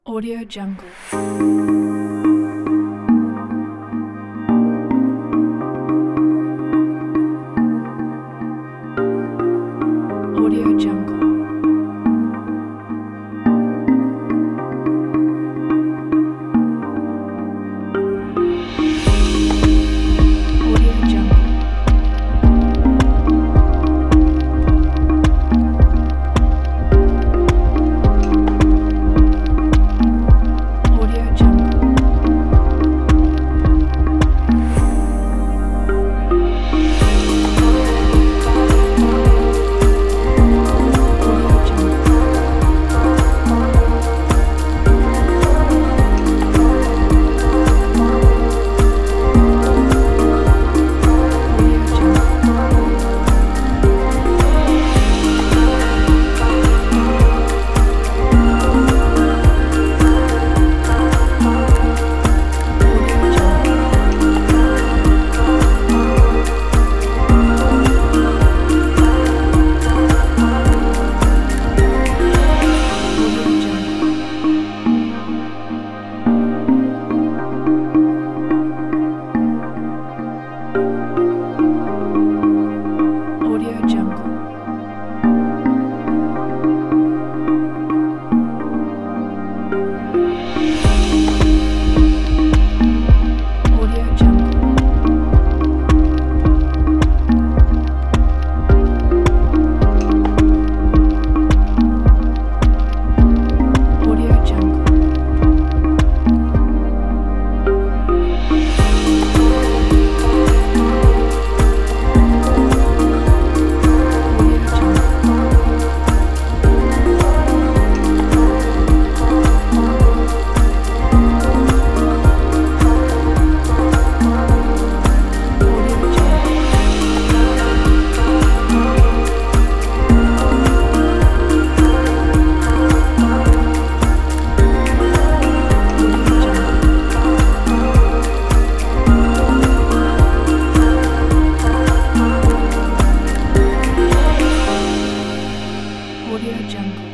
Audio Jungle. Audio Jungle. Audio Jungle. Audio Jungle. Audio Jungle. Audio Jungle. Audio Jungle. Audio Jungle. Audio Jungle. Audio Jungle. Audio Jungle. Audio Jungle. Audio Jungle. Audio Jungle. Audio Jungle.